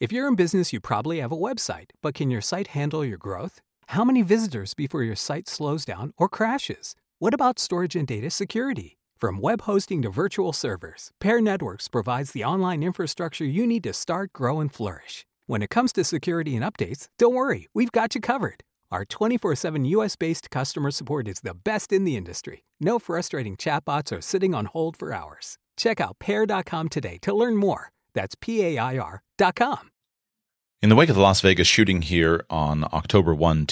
If you're in business, you probably have a website, but can your site handle your growth? How many visitors before your site slows down or crashes? What about storage and data security? From web hosting to virtual servers, Pair Networks provides the online infrastructure you need to start, grow, and flourish. When it comes to security and updates, don't worry, we've got you covered. Our 24/7 US-based customer support is the best in the industry. No frustrating chatbots or sitting on hold for hours. Check out pair.com today to learn more. That's PAIR.com. In the wake of the Las Vegas shooting here on October 1,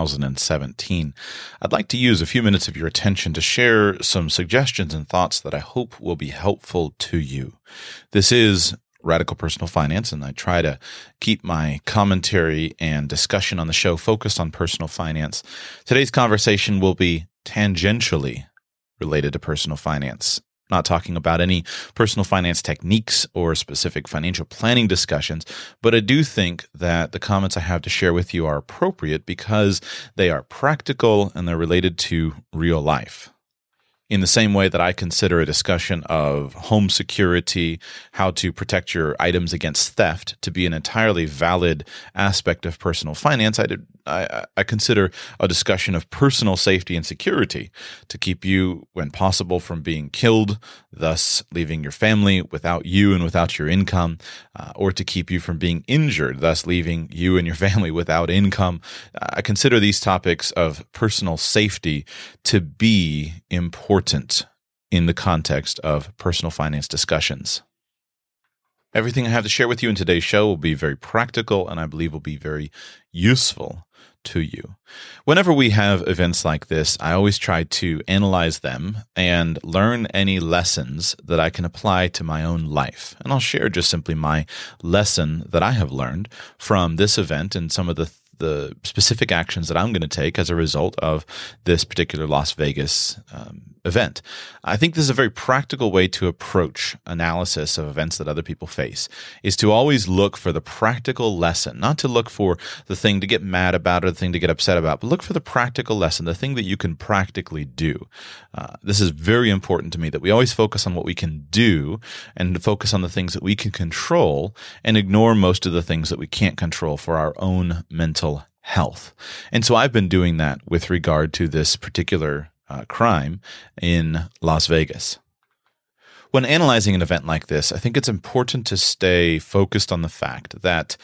2017, I'd like to use a few minutes of your attention to share some suggestions and thoughts that I hope will be helpful to you. This is Radical Personal Finance, and I try to keep my commentary and discussion on the show focused on personal finance. Today's conversation will be tangentially related to personal finance. Not talking about any personal finance techniques or specific financial planning discussions, but I do think that the comments I have to share with you are appropriate because they are practical and they're related to real life. In the same way that I consider a discussion of home security, how to protect your items against theft to be an entirely valid aspect of personal finance, I consider a discussion of personal safety and security to keep you, when possible, from being killed, thus leaving your family without you and without your income, or to keep you from being injured, thus leaving you and your family without income. I consider these topics of personal safety to be important in the context of personal finance discussions. Everything I have to share with you in today's show will be very practical and I believe will be very useful to you. Whenever we have events like this, I always try to analyze them and learn any lessons that I can apply to my own life. And I'll share just simply my lesson that I have learned from this event and some of the specific actions that I'm going to take as a result of this particular Las Vegas event. I think this is a very practical way to approach analysis of events that other people face, is to always look for the practical lesson, not to look for the thing to get mad about or the thing to get upset about, but look for the practical lesson, the thing that you can practically do. This is very important to me, that we always focus on what we can do and focus on the things that we can control and ignore most of the things that we can't control for our own mental health. And so I've been doing that with regard to this particular crime in Las Vegas. When analyzing an event like this, I think it's important to stay focused on the fact that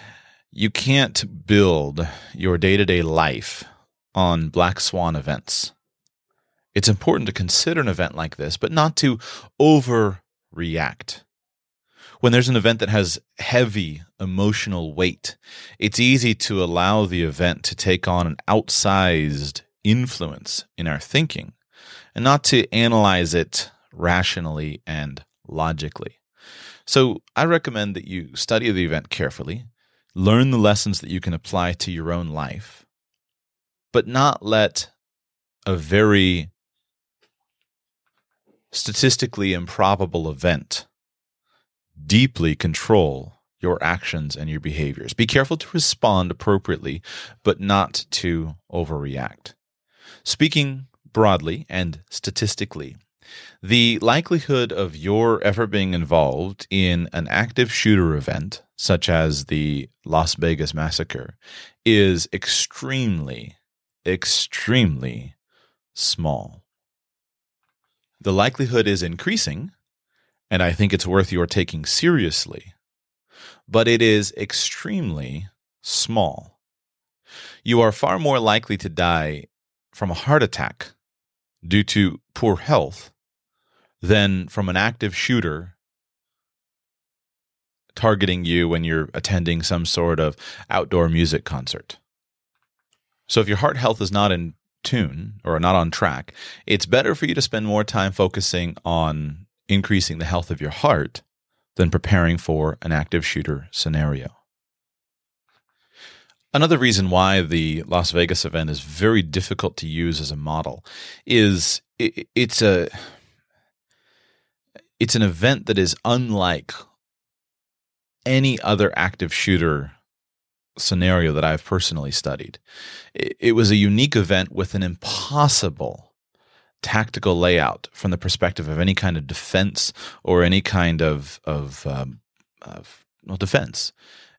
you can't build your day-to-day life on black swan events. It's important to consider an event like this, but not to overreact. When there's an event that has heavy emotional weight, it's easy to allow the event to take on an outsized influence in our thinking and not to analyze it rationally and logically. So I recommend that you study the event carefully, learn the lessons that you can apply to your own life, but not let a very statistically improbable event deeply control your actions and your behaviors. Be careful to respond appropriately, but not to overreact. Speaking broadly and statistically, the likelihood of your ever being involved in an active shooter event, such as the Las Vegas massacre, is extremely, extremely small. The likelihood is increasing, and I think it's worth your taking seriously, but it is extremely small. You are far more likely to die from a heart attack due to poor health than from an active shooter targeting you when you're attending some sort of outdoor music concert. So if your heart health is not in tune or not on track, it's better for you to spend more time focusing on increasing the health of your heart than preparing for an active shooter scenario. Another reason why the Las Vegas event is very difficult to use as a model is it's an event that is unlike any other active shooter scenario that I've personally studied. It was a unique event with an impossible tactical layout from the perspective of any kind of defense or any kind of defense.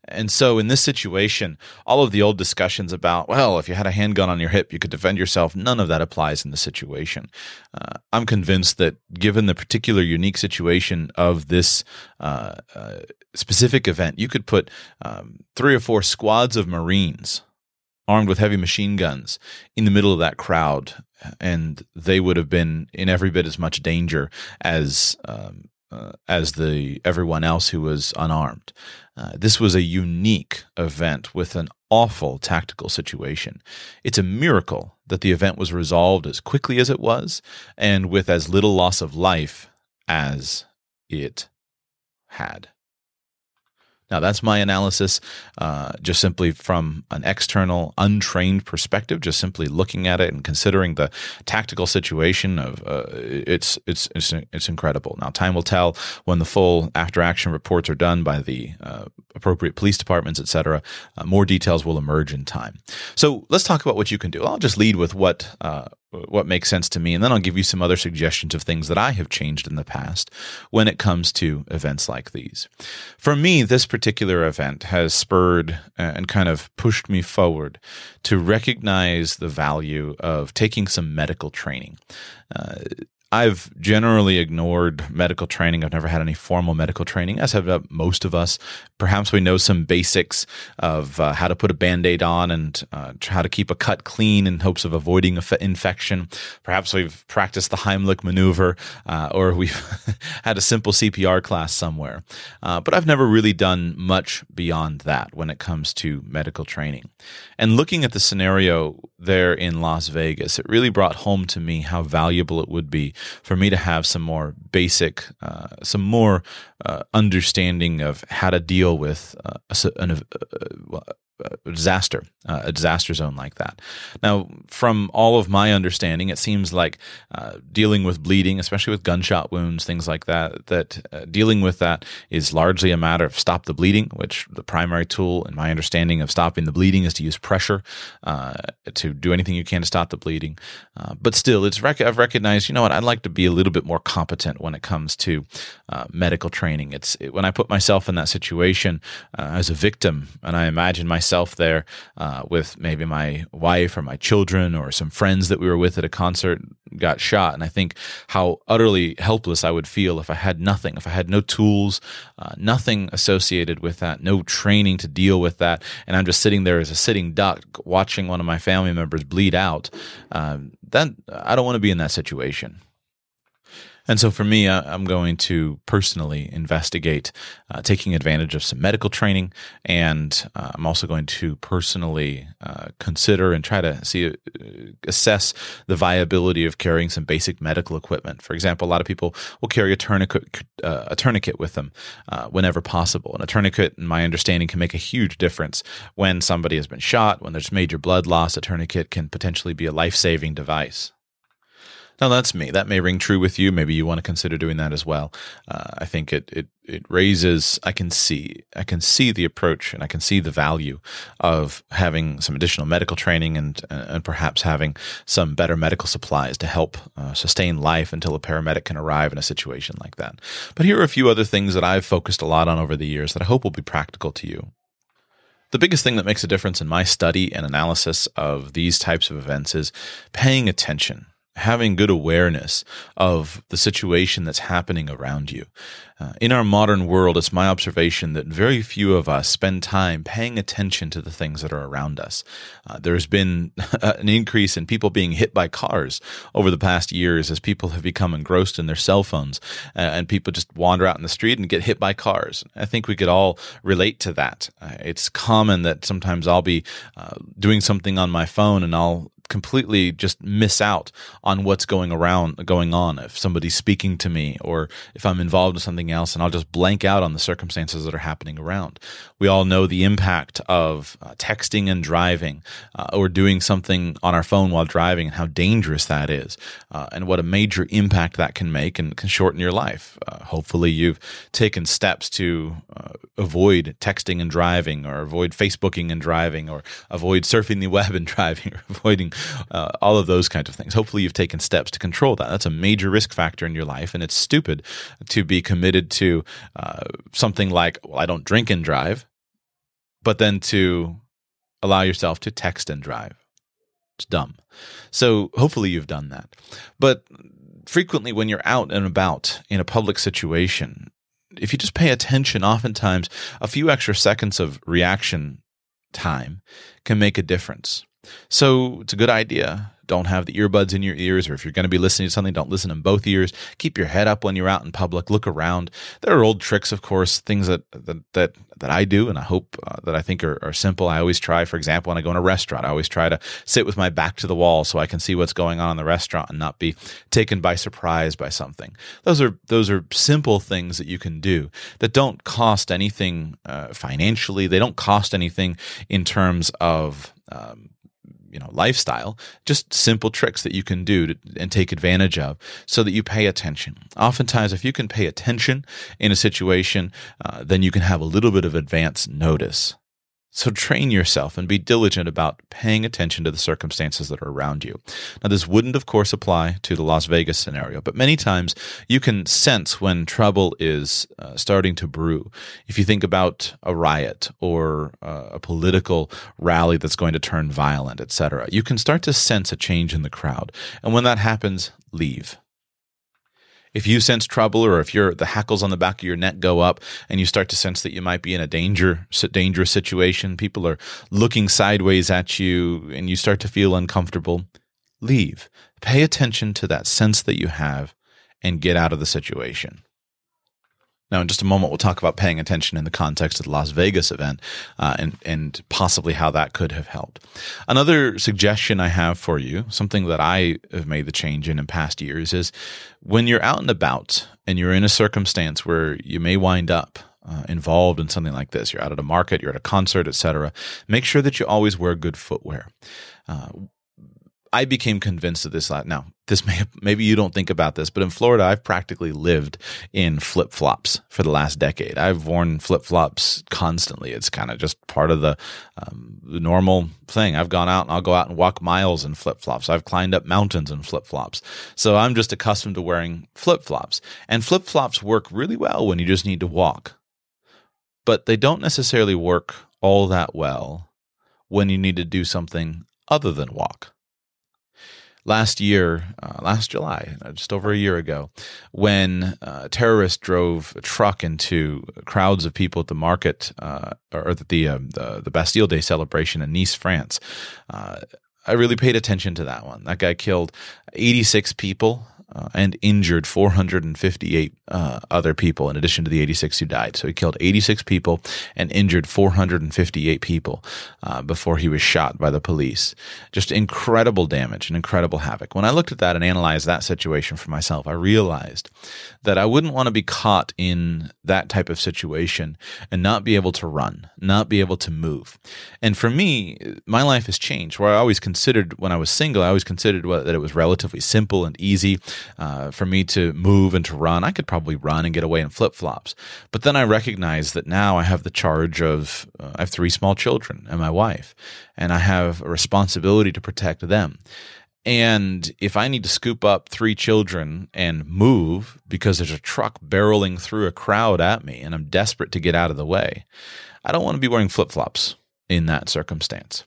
And so in this situation, all of the old discussions about, well, if you had a handgun on your hip, you could defend yourself, none of that applies in this situation. I'm convinced that given the particular unique situation of this specific event, you could put 3 or 4 squads of Marines armed with heavy machine guns in the middle of that crowd, and they would have been in every bit as much danger as everyone else who was unarmed. This was a unique event with an awful tactical situation. It's a miracle that the event was resolved as quickly as it was and with as little loss of life as it had. Now, that's my analysis, just simply from an external, untrained perspective, just simply looking at it and considering the tactical situation of it's incredible. Now, time will tell when the full after-action reports are done by the appropriate police departments, etc. More details will emerge in time. So let's talk about what you can do. I'll just lead with what makes sense to me, and then I'll give you some other suggestions of things that I have changed in the past when it comes to events like these. For me, this particular event has spurred and kind of pushed me forward to recognize the value of taking some medical training. I've generally ignored medical training. I've never had any formal medical training, as have most of us. Perhaps we know some basics of how to put a Band-Aid on and how to keep a cut clean in hopes of avoiding infection. Perhaps we've practiced the Heimlich maneuver, or we've had a simple CPR class somewhere. But I've never really done much beyond that when it comes to medical training. And looking at the scenario there in Las Vegas, it really brought home to me how valuable it would be for me to have some more basic, some more understanding of how to deal with a disaster zone like that. Now, from all of my understanding, it seems like dealing with bleeding, especially with gunshot wounds, things like that, dealing with that is largely a matter of stop the bleeding, which the primary tool in my understanding of stopping the bleeding is to use pressure, to do anything you can to stop the bleeding. But still, I've recognized, you know what, I'd like to be a little bit more competent when it comes to medical training. When I put myself in that situation as a victim, and I imagine myself there with maybe my wife or my children or some friends that we were with at a concert got shot, and I think how utterly helpless I would feel if I had nothing, if I had no tools, nothing associated with that, no training to deal with that, and I'm just sitting there as a sitting duck watching one of my family members bleed out. Then I don't want to be in that situation. And so for me, I'm going to personally investigate taking advantage of some medical training, and I'm also going to personally consider and try to assess the viability of carrying some basic medical equipment. For example, a lot of people will carry a tourniquet with them whenever possible. And a tourniquet, in my understanding, can make a huge difference when somebody has been shot, when there's major blood loss. A tourniquet can potentially be a life-saving device. Now, that's me. That may ring true with you. Maybe you want to consider doing that as well. I think it raises, I can see the approach, and I can see the value of having some additional medical training and perhaps having some better medical supplies to help sustain life until a paramedic can arrive in a situation like that. But here are a few other things that I've focused a lot on over the years that I hope will be practical to you. The biggest thing that makes a difference in my study and analysis of these types of events is paying attention, having good awareness of the situation that's happening around you. In our modern world, it's my observation that very few of us spend time paying attention to the things that are around us. There's been an increase in people being hit by cars over the past years as people have become engrossed in their cell phones, and people just wander out in the street and get hit by cars. I think we could all relate to that. It's common that sometimes I'll be doing something on my phone and I'll completely just miss out on what's going on. If somebody's speaking to me or if I'm involved in something else, and I'll just blank out on the circumstances that are happening around. We all know the impact of texting and driving or doing something on our phone while driving and how dangerous that is, and what a major impact that can make and can shorten your life. Hopefully you've taken steps to avoid texting and driving, or avoid Facebooking and driving, or avoid surfing the web and driving, or avoiding all of those kinds of things. Hopefully you've taken steps to control that. That's a major risk factor in your life, and it's stupid to be committed to something like, well, I don't drink and drive. but then to allow yourself to text and drive. It's dumb. So hopefully you've done that. But frequently when you're out and about in a public situation, if you just pay attention, oftentimes a few extra seconds of reaction time can make a difference. So it's a good idea. Don't have the earbuds in your ears, or if you're going to be listening to something, don't listen in both ears. Keep your head up when you're out in public. Look around. There are old tricks, of course, things that I do, and I hope that I think are simple. I always try, for example, when I go in a restaurant, I always try to sit with my back to the wall so I can see what's going on in the restaurant and not be taken by surprise by something. Those are simple things that you can do that don't cost anything financially. They don't cost anything in terms of lifestyle, just simple tricks that you can do and take advantage of so that you pay attention. Oftentimes, if you can pay attention in a situation, then you can have a little bit of advance notice. So train yourself and be diligent about paying attention to the circumstances that are around you. Now, this wouldn't, of course, apply to the Las Vegas scenario, but many times you can sense when trouble is starting to brew. If you think about a riot or a political rally that's going to turn violent, etc., you can start to sense a change in the crowd. And when that happens, leave. If you sense trouble, or if the hackles on the back of your neck go up and you start to sense that you might be in a dangerous situation, people are looking sideways at you and you start to feel uncomfortable, leave. Pay attention to that sense that you have and get out of the situation. Now, in just a moment, we'll talk about paying attention in the context of the Las Vegas event and possibly how that could have helped. Another suggestion I have for you, something that I have made the change in past years, is when you're out and about and you're in a circumstance where you may wind up involved in something like this, you're out at a market, you're at a concert, etc., make sure that you always wear good footwear. I became convinced of this. Now, maybe you don't think about this, but in Florida, I've practically lived in flip-flops for the last decade. I've worn flip-flops constantly. It's kind of just part of the normal thing. I've gone out and I'll go out and walk miles in flip-flops. I've climbed up mountains in flip-flops. So I'm just accustomed to wearing flip-flops. And flip-flops work really well when you just need to walk. But they don't necessarily work all that well when you need to do something other than walk. Last July, just over a year ago, when terrorists drove a truck into crowds of people at the market or the Bastille Day celebration in Nice, France, I really paid attention to that one. That guy killed 86 people and injured 458 other people in addition to the 86 who died. So he killed 86 people and injured 458 people before he was shot by the police. Just incredible damage and incredible havoc. When I looked at that and analyzed that situation for myself, I realized that I wouldn't want to be caught in that type of situation and not be able to run, not be able to move. And for me, my life has changed. Where I always considered, when I was single, I always considered that it was relatively simple and easy for me to move and to run. I could probably run and get away in flip-flops. But then I recognized that now I have the charge of, I have 3 small children and my wife, and I have a responsibility to protect them. And if I need to scoop up 3 children and move because there's a truck barreling through a crowd at me and I'm desperate to get out of the way, I don't want to be wearing flip-flops in that circumstance.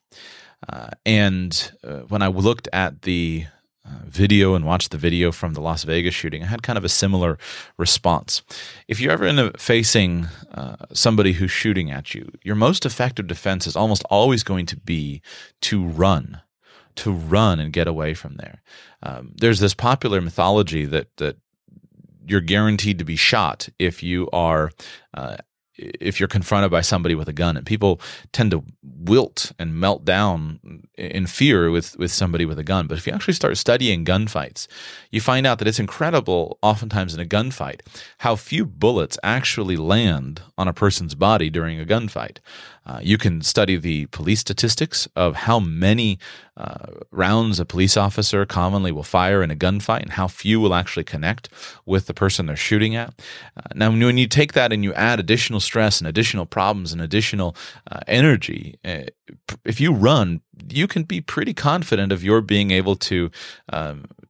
When I looked at the video and watched the video from the Las Vegas shooting, I had kind of a similar response. If you're ever facing somebody who's shooting at you, your most effective defense is almost always going to be to run and get away from there. There's this popular mythology that you're guaranteed to be shot if you're confronted by somebody with a gun, and people tend to wilt and melt down in fear with somebody with a gun. But if you actually start studying gunfights, you find out that it's incredible, oftentimes in a gunfight, how few bullets actually land on a person's body during a gunfight. You can study the police statistics of how many rounds a police officer commonly will fire in a gunfight and how few will actually connect with the person they're shooting at. Now, when you take that and you add additional stress and additional problems and additional energy, if you run, you can be pretty confident of your being able to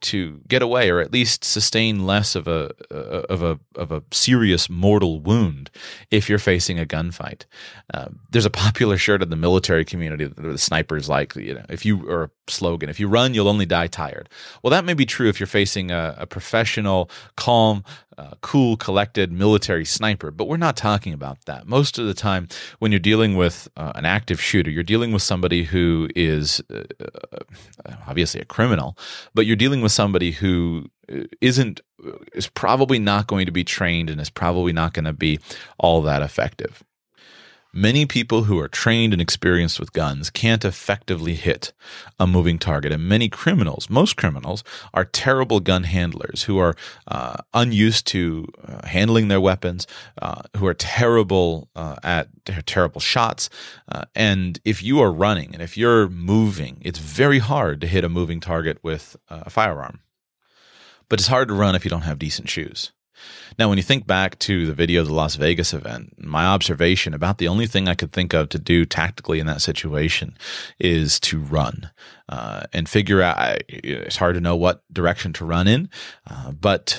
to get away, or at least sustain less of a serious mortal wound if you're facing a gunfight. There's a popular shirt in the military community that the snipers like, or a slogan, if you run, you'll only die tired. Well, that may be true if you're facing a professional, calm, cool, collected military sniper, but we're not talking about that. Most of the time, when you're dealing with an active shooter, you're dealing with somebody who is obviously a criminal, but you're dealing with somebody who is probably not going to be trained and is probably not going to be all that effective. Many people who are trained and experienced with guns can't effectively hit a moving target, and most criminals, are terrible gun handlers who are unused to handling their weapons, who are terrible shots. And if you are running and if you're moving, it's very hard to hit a moving target with a firearm. But it's hard to run if you don't have decent shoes. Now, when you think back to the video of the Las Vegas event, my observation about the only thing I could think of to do tactically in that situation is to run and figure out. It's hard to know what direction to run in, but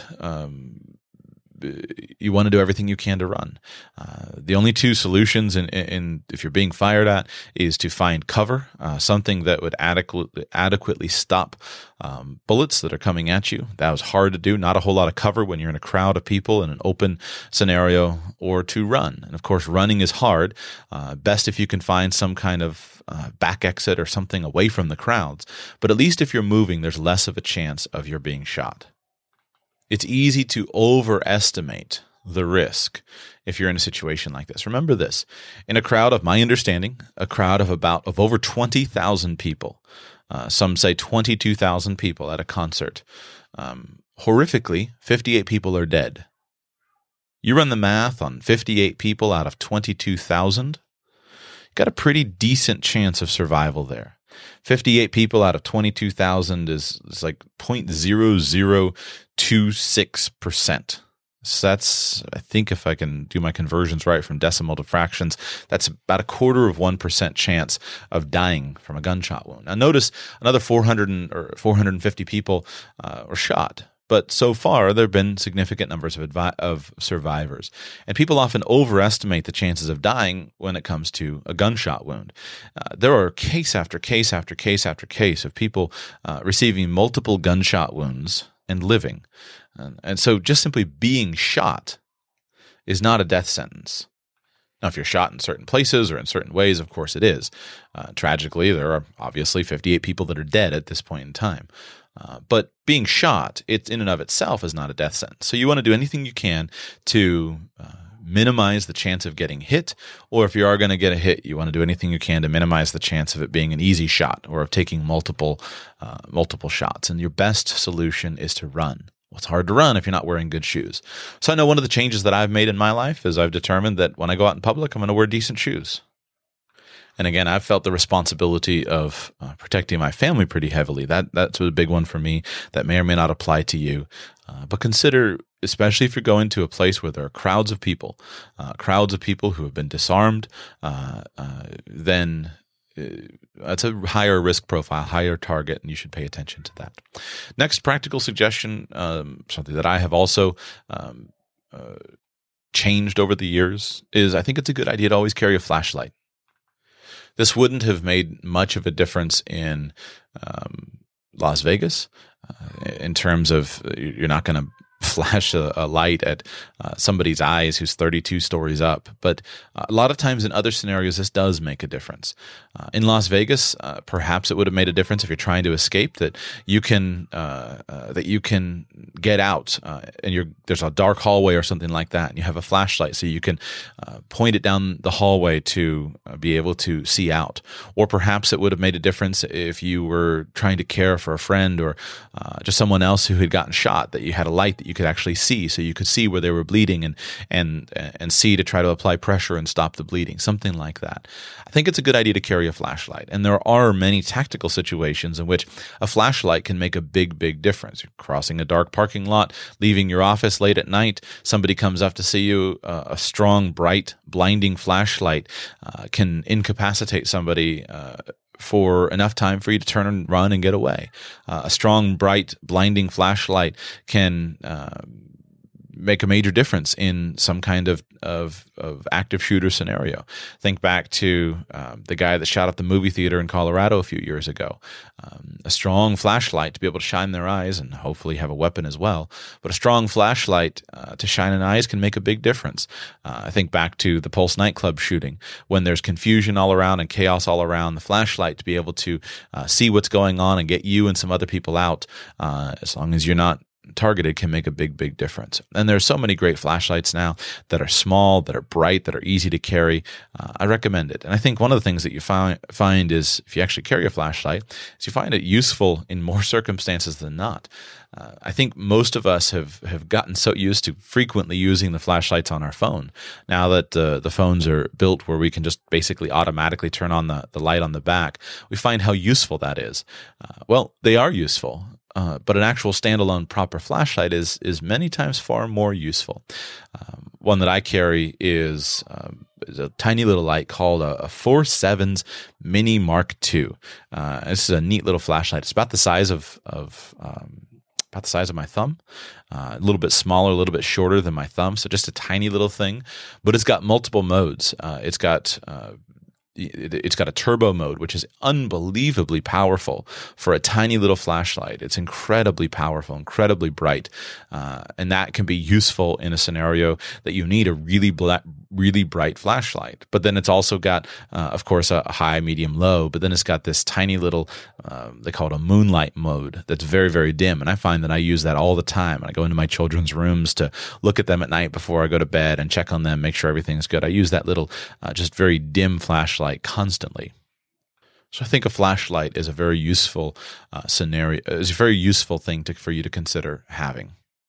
you want to do everything you can to run. The only two solutions in if you're being fired at is to find cover, something that would adequately stop bullets that are coming at you. That was hard to do. Not a whole lot of cover when you're in a crowd of people in an open scenario, or to run. And of course, running is hard. Best if you can find some kind of back exit or something away from the crowds. But at least if you're moving, there's less of a chance of your being shot. It's easy to overestimate the risk if you're in a situation like this. Remember this: in a crowd, of my understanding, a crowd of over 20,000 people, some say 22,000 people at a concert, horrifically, 58 people are dead. You run the math on 58 people out of 22,000, you've got a pretty decent chance of survival there. 58 people out of 22,000 is like 0.0026%. So that's, I think if I can do my conversions right from decimal to fractions, that's about 0.25% chance of dying from a gunshot wound. Now notice another 450 people were shot. But so far, there have been significant numbers of survivors. And people often overestimate the chances of dying when it comes to a gunshot wound. There are case after case after case after case of people receiving multiple gunshot wounds and living. And so just simply being shot is not a death sentence. Now, if you're shot in certain places or in certain ways, of course it is. Tragically, there are obviously 58 people that are dead at this point in time. But being shot, it in and of itself is not a death sentence. So you want to do anything you can to minimize the chance of getting hit, or if you are going to get a hit, you want to do anything you can to minimize the chance of it being an easy shot or of taking multiple shots. And your best solution is to run. Well, it's hard to run if you're not wearing good shoes. So I know one of the changes that I've made in my life is I've determined that when I go out in public, I'm going to wear decent shoes. And again, I've felt the responsibility of protecting my family pretty heavily. That's a big one for me. That may or may not apply to you. But consider, especially if you're going to a place where there are crowds of people who have been disarmed, then that's a higher risk profile, higher target, and you should pay attention to that. Next practical suggestion, something that I have also changed over the years, is I think it's a good idea to always carry a flashlight. This wouldn't have made much of a difference in Las Vegas in terms of you're not going to flash a light at somebody's eyes who's 32 stories up. But a lot of times in other scenarios, this does make a difference. In Las Vegas, perhaps it would have made a difference if you're trying to escape, that you can get out and there's a dark hallway or something like that, and you have a flashlight so you can point it down the hallway to be able to see out. Or perhaps it would have made a difference if you were trying to care for a friend or just someone else who had gotten shot, that you had a light that you could actually see, so you could see where they were bleeding and see to try to apply pressure and stop the bleeding, something like that. I think it's a good idea to carry a flashlight, and there are many tactical situations in which a flashlight can make a big difference. You're crossing a dark parking lot, leaving your office late at night, somebody comes up to see you, a strong, bright, blinding flashlight can incapacitate somebody for enough time for you to turn and run and get away. A strong, bright, blinding flashlight can make a major difference in some kind of active shooter scenario. Think back to the guy that shot up the movie theater in Colorado a few years ago. A strong flashlight to be able to shine their eyes and hopefully have a weapon as well. But a strong flashlight to shine in eyes can make a big difference. I think back to the Pulse nightclub shooting. When there's confusion all around and chaos all around, the flashlight to be able to see what's going on and get you and some other people out, as long as you're not targeted, can make a big difference. And there's so many great flashlights now that are small, that are bright, that are easy to carry. I recommend it. And I think one of the things that you find is, if you actually carry a flashlight, is you find it useful in more circumstances than not. I think most of us have gotten so used to frequently using the flashlights on our phone. Now that the phones are built where we can just basically automatically turn on the light on the back, we find how useful that is. Well, they are useful. But an actual standalone proper flashlight is many times far more useful. One that I carry is a tiny little light called a 4.7 Mini Mark II. This is a neat little flashlight. It's about the size of my thumb, a little bit smaller, a little bit shorter than my thumb, so just a tiny little thing. But it's got multiple modes. It's got a turbo mode, which is unbelievably powerful for a tiny little flashlight. It's incredibly powerful, incredibly bright, and that can be useful in a scenario that you need a really bright flashlight. But then it's also got, of course, a high, medium, low, but then it's got this tiny little, they call it a moonlight mode that's very, very dim. And I find that I use that all the time. I go into my children's rooms to look at them at night before I go to bed and check on them, make sure everything's good. I use that little, just very dim flashlight constantly. So I think a flashlight is a very useful scenario, is a very useful thing for you to consider having.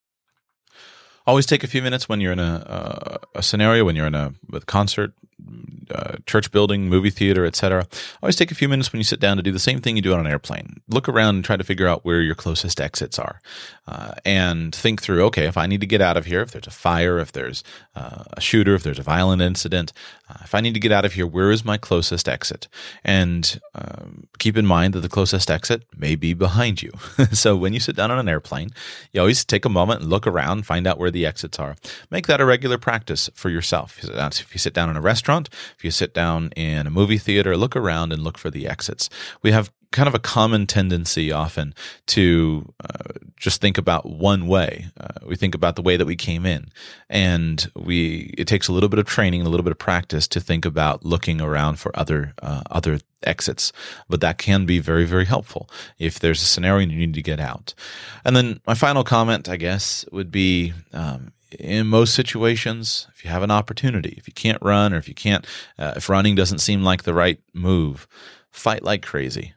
Always take a few minutes when you're in a scenario, when you're in a concert, church building, movie theater, etc. Always take a few minutes when you sit down to do the same thing you do on an airplane. Look around and try to figure out where your closest exits are, and think through, okay, if I need to get out of here, if there's a fire, if there's a shooter, if there's a violent incident, if I need to get out of here, where is my closest exit? And keep in mind that the closest exit may be behind you. So when you sit down on an airplane, you always take a moment and look around, find out where the exits are. Make that a regular practice for yourself. If you sit down in a restaurant, if you sit down in a movie theater, look around and look for the exits. We have kind of a common tendency often to just think about one way. We think about the way that we came in, and it takes a little bit of training, a little bit of practice to think about looking around for other exits. But that can be very, very helpful if there's a scenario and you need to get out. And then my final comment, I guess, would be, in most situations, if you have an opportunity, if you can't run, or if running doesn't seem like the right move, fight like crazy.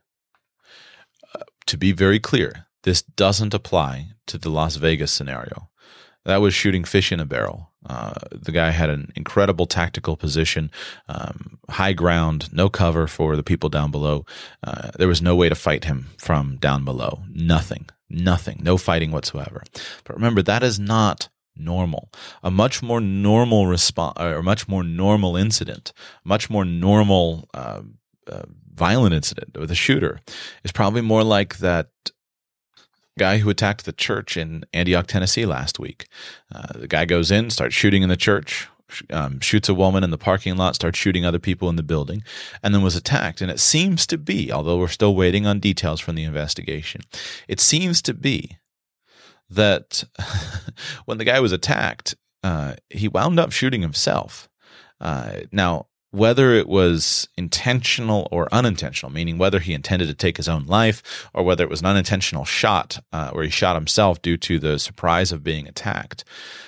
To be very clear, this doesn't apply to the Las Vegas scenario. That was shooting fish in a barrel. The guy had an incredible tactical position, high ground, no cover for the people down below. There was no way to fight him from down below. Nothing, no fighting whatsoever. But remember, that is not normal. A much more normal response, or much more normal incident, much more normal violent incident with a shooter is probably more like that guy who attacked the church in Antioch, Tennessee last week. The guy goes in, starts shooting in the church, shoots a woman in the parking lot, starts shooting other people in the building, and then was attacked. And it seems to be, although we're still waiting on details from the investigation, it seems to be that when the guy was attacked, he wound up shooting himself. Now, whether it was intentional or unintentional, meaning whether he intended to take his own life or whether it was an unintentional shot where he shot himself due to the surprise of being attacked,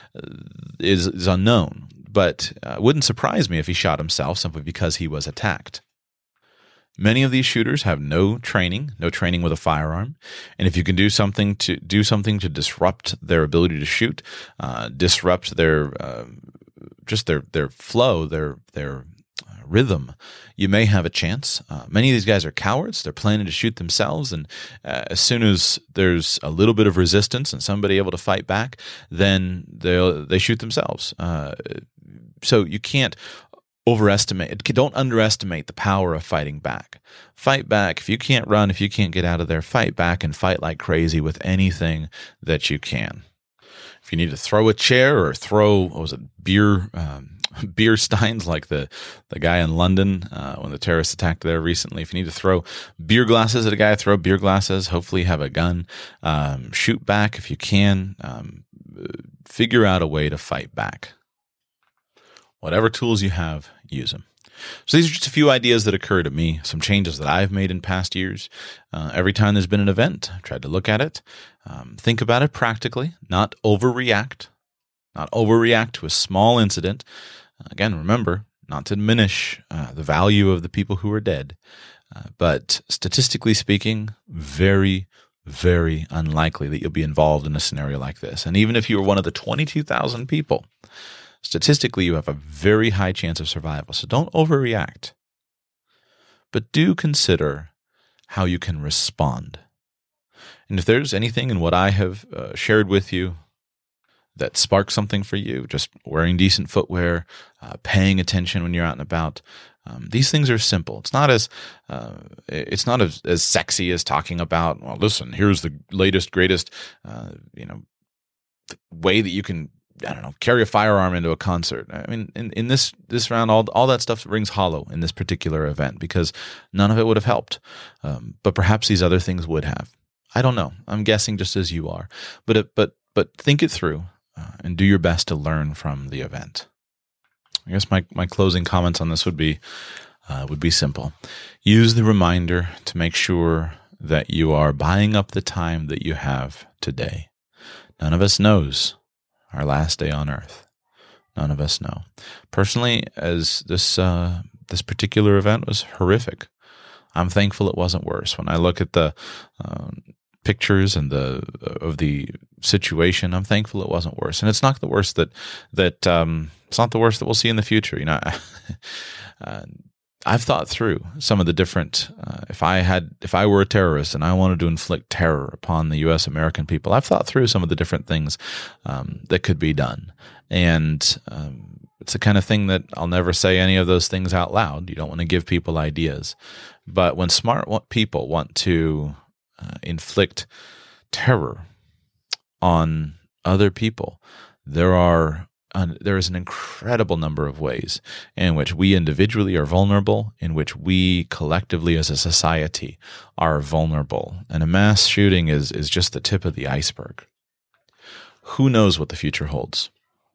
is unknown. But it wouldn't surprise me if he shot himself simply because he was attacked. Many of these shooters have no training with a firearm, and if you can do something to disrupt their ability to shoot, disrupt their flow, their rhythm, you may have a chance. Many of these guys are cowards. They're planning to shoot themselves, and as soon as there's a little bit of resistance and somebody able to fight back, then they shoot themselves. So you can't don't underestimate the power of fighting back. Fight back. If you can't run, if you can't get out of there, fight back and fight like crazy with anything that you can. If you need to throw a chair or throw, beer steins like the guy in London when the terrorists attacked there recently. If you need to throw beer glasses at a guy, throw beer glasses. Hopefully have a gun. Shoot back if you can. Figure out a way to fight back. Whatever tools you have, use them. So these are just a few ideas that occur to me, some changes that I've made in past years. Every time there's been an event, I've tried to look at it, think about it practically, not overreact to a small incident. Again, remember, not to diminish the value of the people who are dead, but statistically speaking, very, very unlikely that you'll be involved in a scenario like this. And even if you were one of the 22,000 people, statistically, you have a very high chance of survival. So don't overreact. But do consider how you can respond. And if there's anything in what I have shared with you that sparks something for you, just wearing decent footwear, paying attention when you're out and about, these things are simple. It's not as sexy as talking about, well, listen, here's the latest, greatest, way that you can, carry a firearm into a concert. I mean, in this round, all that stuff rings hollow in this particular event because none of it would have helped. But perhaps these other things would have. I don't know. I'm guessing just as you are. But think it through and do your best to learn from the event. I guess my closing comments on this would be simple. Use the reminder to make sure that you are buying up the time that you have today. None of us knows our last day on earth. None of us know. Personally, as this particular event was horrific, I'm thankful it wasn't worse. When I look at the pictures and of the situation, I'm thankful it wasn't worse. And it's not the worst that it's not the worst that we'll see in the future. I've thought through some of the different, if I were a terrorist and I wanted to inflict terror upon the U.S. American people, I've thought through some of the different things that could be done. And it's the kind of thing that I'll never say any of those things out loud. You don't want to give people ideas. But when smart people want to inflict terror on other people, there is an incredible number of ways in which we individually are vulnerable, in which we collectively as a society are vulnerable. And a mass shooting is just the tip of the iceberg. Who knows what the future holds?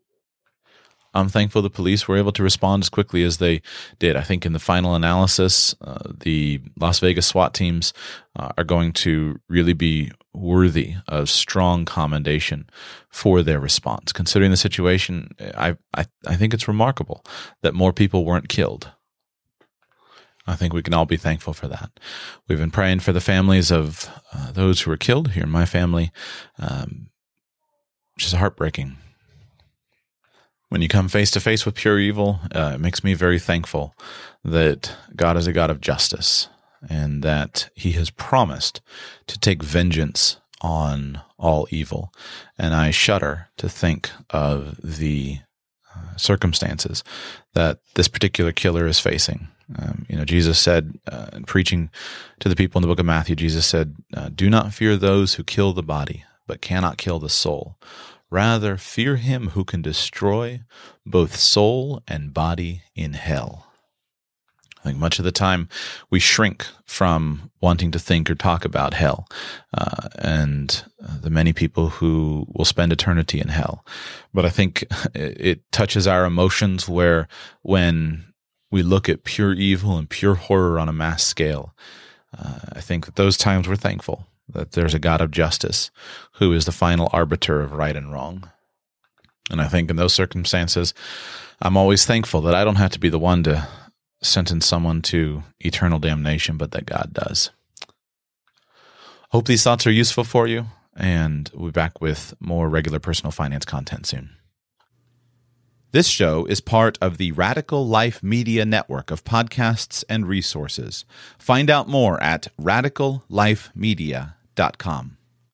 I'm thankful the police were able to respond as quickly as they did. I think in the final analysis, the Las Vegas SWAT teams are going to really be worthy of strong commendation for their response. Considering the situation, I think it's remarkable that more people weren't killed. I think we can all be thankful for that. We've been praying for the families of those who were killed here in my family, which is heartbreaking. When you come face to face with pure evil, it makes me very thankful that God is a God of justice and that He has promised to take vengeance on all evil. And I shudder to think of the circumstances that this particular killer is facing. Jesus said, in preaching to the people in the book of Matthew, Jesus said, "Do not fear those who kill the body, but cannot kill the soul. Rather, fear him who can destroy both soul and body in hell." I think much of the time we shrink from wanting to think or talk about hell and the many people who will spend eternity in hell. But I think it touches our emotions where when we look at pure evil and pure horror on a mass scale, I think that those times we're thankful that there's a God of justice who is the final arbiter of right and wrong. And I think in those circumstances, I'm always thankful that I don't have to be the one to sentence someone to eternal damnation, but that God does. Hope these thoughts are useful for you, and we'll be back with more regular personal finance content soon. This show is part of the Radical Life Media network of podcasts and resources. Find out more at radicallifemedia.com.